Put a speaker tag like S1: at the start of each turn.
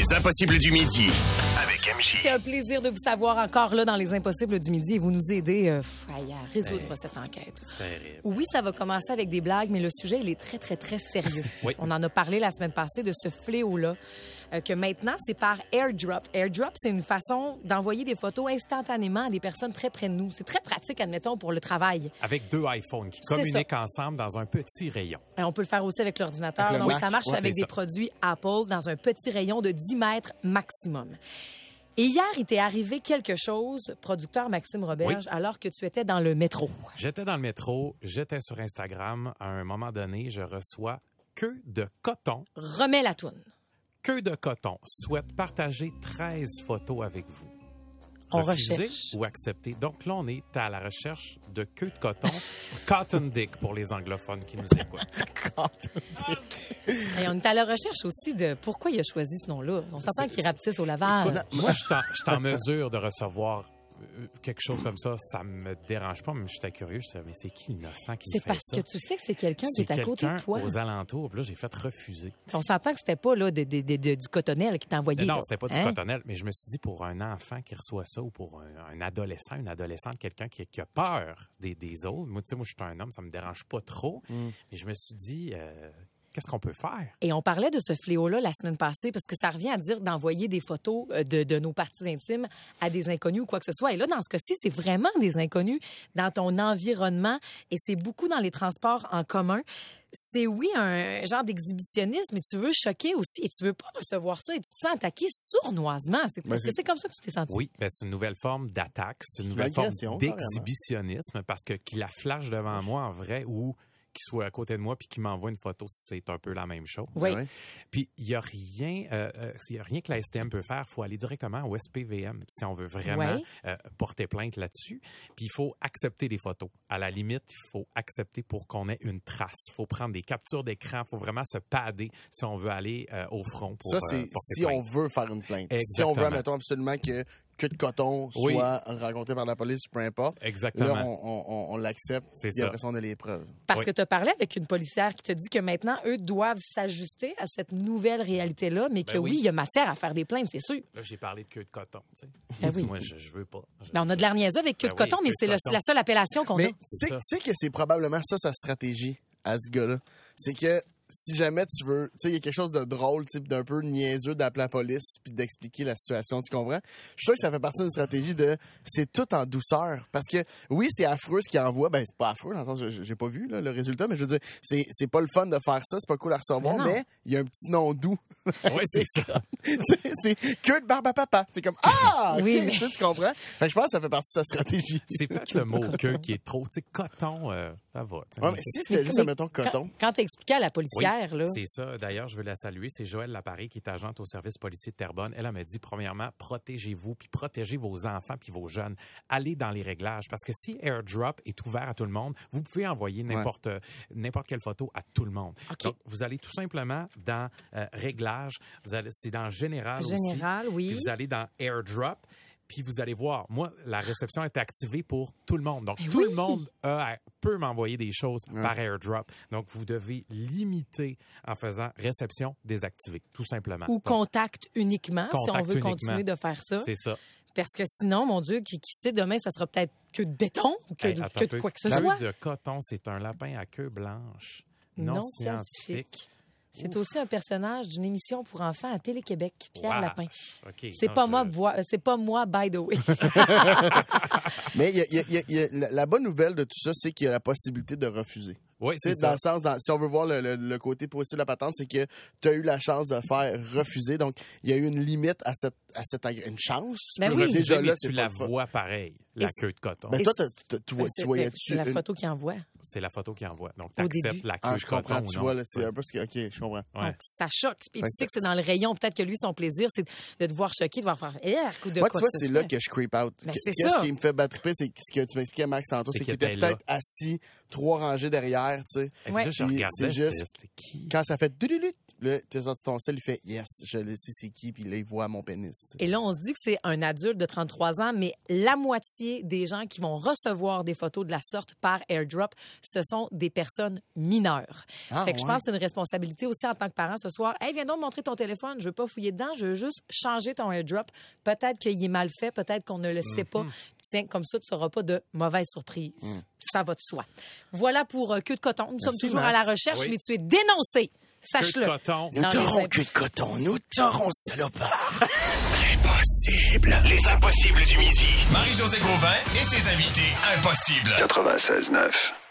S1: Les Impossibles du Midi avec MJ.
S2: C'est un plaisir de vous savoir encore là dans Les Impossibles du Midi et vous nous aider à résoudre cette enquête.
S3: C'est terrible.
S2: Oui, ça va commencer avec des blagues, mais le sujet, il est très, très, très sérieux.
S3: Oui.
S2: On en a parlé la semaine passée de ce fléau-là, que maintenant, c'est par airdrop. Airdrop, c'est une façon d'envoyer des photos instantanément à des personnes très près de nous. C'est très pratique, admettons, pour le travail.
S3: Avec deux iPhones qui communiquent ensemble dans un petit rayon.
S2: Et on peut le faire aussi avec l'ordinateur.
S4: Avec le
S2: Donc,
S4: Mac.
S2: ça marche
S4: Ouais,
S2: avec
S3: c'est
S2: des
S3: ça.
S2: produits Apple dans un petit rayon de 10 mètres maximum. Et hier, il t'est arrivé quelque chose, producteur Maxime Roberge, alors que tu étais dans le métro.
S3: J'étais dans le métro, j'étais sur Instagram. À un moment donné, je reçois Queue de coton.
S2: Remets la toune.
S3: Queue de coton souhaite partager 13 photos avec vous.
S2: On
S3: Refuser
S2: recherche.
S3: ou accepter. Donc là, on est à la recherche de queue de coton. Cotton Dick pour les anglophones qui nous écoutent.
S2: Et on est à la recherche aussi de pourquoi il a choisi ce nom-là. On s'entend qu'il rapetisse au lavage.
S3: Moi, je suis en mesure de recevoir quelque chose comme ça. Ça me dérange pas, mais j'étais curieux. Je disais, mais c'est qui l'innocent qui
S2: C'est
S3: fait
S2: parce
S3: ça?
S2: que tu sais que c'est quelqu'un qui
S3: C'est
S2: est à côté de
S3: quelqu'un
S2: toi.
S3: aux alentours. Puis là, j'ai fait refuser.
S2: On s'entend que c'était pas là, du cotonnel qui t'a envoyé.
S3: Mais non,
S2: là.
S3: c'était pas du
S2: Hein?
S3: cotonnel, mais je me suis dit, pour un enfant qui reçoit ça ou pour un adolescent, une adolescente, quelqu'un qui a peur des autres, moi, tu sais, moi, je suis un homme, ça me dérange pas trop, mais je me suis dit, qu'est-ce qu'on peut faire?
S2: Et on parlait de ce fléau-là la semaine passée parce que ça revient à dire d'envoyer des photos de nos parties intimes à des inconnus ou quoi que ce soit. Et là, dans ce cas-ci, c'est vraiment des inconnus dans ton environnement et c'est beaucoup dans les transports en commun. C'est oui un genre d'exhibitionnisme, mais tu veux choquer aussi et tu veux pas recevoir ça et tu te sens attaqué sournoisement. C'est comme ça que tu t'es senti.
S3: Oui, ben, c'est une nouvelle forme d'attaque, c'est une nouvelle forme
S4: L'agression, carrément.
S3: d'exhibitionnisme parce que qu'il la flash devant moi en vrai ou qu'il soit à côté de moi puis qu'il m'envoie une photo, c'est un peu la même chose.
S2: Oui.
S4: Ouais.
S3: Puis il y a rien que la STM peut faire. Il faut aller directement au SPVM si on veut vraiment porter plainte là-dessus. Puis il faut accepter les photos. À la limite, il faut accepter pour qu'on ait une trace. Il faut prendre des captures d'écran. Il faut vraiment se padder si on veut aller au front pour
S4: Ça, c'est
S3: porter
S4: si
S3: plainte.
S4: on veut faire une plainte. Si
S3: Exactement.
S4: on veut, admettons absolument que queue de coton
S3: Oui.
S4: soit rencontré par la police, peu importe.
S3: Exactement.
S4: Là, on l'accepte.
S3: C'est
S4: puis
S3: ça.
S4: après ça, on a les preuves.
S2: Parce
S3: Oui.
S2: que tu as parlé avec une policière qui te dit que maintenant, eux doivent s'ajuster à cette nouvelle réalité-là, mais que
S3: Ben
S2: oui,
S3: oui.
S2: il y a matière à faire des plaintes, c'est sûr.
S3: Là, j'ai parlé de queue de coton. Tu sais.
S2: Ben oui.
S3: Moi, je veux pas.
S2: Ben, on a de l'air niaiseux avec queue de
S3: Ben oui,
S2: coton, mais
S3: queue
S2: c'est
S3: de coton.
S2: la seule appellation qu'on a.
S4: Mais tu
S3: C'est ça.
S4: sais que c'est probablement ça sa stratégie à ce gars-là. C'est que si jamais tu veux, tu sais, il y a quelque chose de drôle, type d'un peu niaiseux d'appeler la police puis d'expliquer la situation, tu comprends? Je suis sûr que ça fait partie d'une stratégie de c'est tout en douceur. Parce que oui, c'est affreux ce qu'il envoie. Ben, c'est pas affreux, dans le sens que j'ai pas vu là, le résultat, mais je veux dire, c'est pas le fun de faire ça, c'est pas cool à recevoir,
S2: Mais non.
S4: mais il y a un petit nom doux.
S3: Oui, c'est ça.
S4: c'est queue de barbe à papa. C'est comme ah, ok,
S2: Oui, mais-
S4: tu comprends? Fait que je pense que ça fait partie de sa stratégie.
S3: C'est peut-être le mot queue qui est trop. Tu sais, coton, ça va. tu sais.
S4: Ouais, mais si c'était juste, admettons, coton.
S2: Quand tu expliqué à la
S3: Oui,
S2: policière, là,
S3: c'est ça. D'ailleurs, je veux la saluer. C'est Joëlle Laparé qui est agente au service policier de Terrebonne. Elle m'a dit, premièrement, protégez-vous, puis protégez vos enfants, puis vos jeunes. Allez dans les réglages. Parce que si AirDrop est ouvert à tout le monde, vous pouvez envoyer n'importe quelle photo à tout le monde.
S2: OK.
S3: Donc, vous allez tout simplement dans réglages. C'est dans Général aussi.
S2: Général, oui.
S3: Puis vous allez dans AirDrop. Puis vous allez voir, moi, la réception est activée pour tout le monde. Donc,
S2: Mais
S3: tout
S2: oui.
S3: le monde peut m'envoyer des choses par AirDrop. Donc, vous devez limiter en faisant réception désactivée, tout simplement.
S2: ou
S3: Donc,
S2: contact uniquement, si on
S3: Contact
S2: veut
S3: uniquement.
S2: continuer de faire ça.
S3: c'est ça.
S2: Parce que sinon, mon Dieu, qui sait, demain, ça sera peut-être queue de béton ou
S3: Hey,
S2: queue
S3: attends
S2: de
S3: un peu.
S2: quoi que ce
S3: Queue
S2: soit.
S3: de coton, c'est un lapin à queue blanche.
S2: Non
S3: Non
S2: scientifique.
S3: scientifique.
S2: C'est aussi un personnage d'une émission pour enfants à Télé-Québec, Pierre
S3: Wow.
S2: Lapin.
S3: OK.
S2: C'est
S3: Non,
S2: pas
S3: je-
S2: c'est pas moi, by the way.
S4: Mais il y a la bonne nouvelle de tout ça, c'est qu'il y a la possibilité de refuser.
S3: Oui,
S4: Tu sais,
S3: c'est
S4: dans
S3: ça.
S4: le sens, si on veut voir le côté positif de la patente, c'est que tu as eu la chance de faire refuser. Donc, il y a eu une limite à une chance.
S2: Ben
S4: Mais
S2: oui.
S4: déjà
S3: Mais
S4: là,
S3: tu
S4: c'est
S3: la
S4: pas le fun.
S3: vois pareil, la
S2: Et
S3: queue de coton.
S4: Ben,
S2: Et
S4: toi,
S2: c'est-
S4: tu
S2: C'est
S4: voyais-tu
S2: la photo qui envoie.
S3: C'est la photo qui envoie. Donc,
S2: Au
S3: tu acceptes
S2: début.
S3: la queue
S4: Ah,
S3: de
S4: je
S3: coton
S4: comprends,
S3: ou
S4: tu
S3: non.
S4: vois, là, c'est un peu ce que... OK, je comprends.
S3: Ouais.
S2: Donc, ça choque. Puis
S4: Fait
S2: tu sais
S4: que
S2: que c'est dans le rayon. Peut-être que lui, son plaisir, c'est de te voir choqué, de voir faire ou de
S4: Moi,
S2: quoi
S4: tu vois,
S2: que ce
S4: c'est
S2: soit.
S4: là que je creep out.
S2: Ben,
S4: Qu'est-ce
S2: c'est ça.
S4: qui me fait battre triper, c'est ce que tu m'expliquais, Max, tantôt,
S3: C'est
S4: c'est
S3: qu'il
S4: qu'il était
S3: était
S4: peut-être assis 3 rangées derrière, tu sais.
S3: Et puis
S2: Ouais.
S3: là, je
S4: Puis
S3: regardais,
S4: c'est juste-
S3: c'était qui?
S4: Quand ça fait... Là, tu as sorti ton sel, il fait « Yes, je le sais c'est qui », puis là, il voit mon pénis. Tu sais.
S2: Et là, on se dit que c'est un adulte de 33 ans, mais la moitié des gens qui vont recevoir des photos de la sorte par airdrop, ce sont des personnes mineures. Fait que je pense que c'est une responsabilité aussi en tant que parent ce soir. « Hey, viens donc me montrer ton téléphone, je veux pas fouiller dedans, je veux juste changer ton airdrop. Peut-être qu'il est mal fait, peut-être qu'on ne le sait pas. Tiens, comme ça, tu n'auras pas de mauvaise surprise. Ça va de soi. » Voilà pour Queue de coton. Nous sommes toujours
S4: Max.
S2: à la recherche, mais tu es dénoncé. Sache-le.
S3: Queue de coton.
S1: Nous
S2: Dans
S1: t'aurons
S2: les-
S1: queue de coton, nous t'aurons salopard. Impossible. Les impossibles du midi. Marie-Josée Gauvin et ses invités impossibles. 96.9.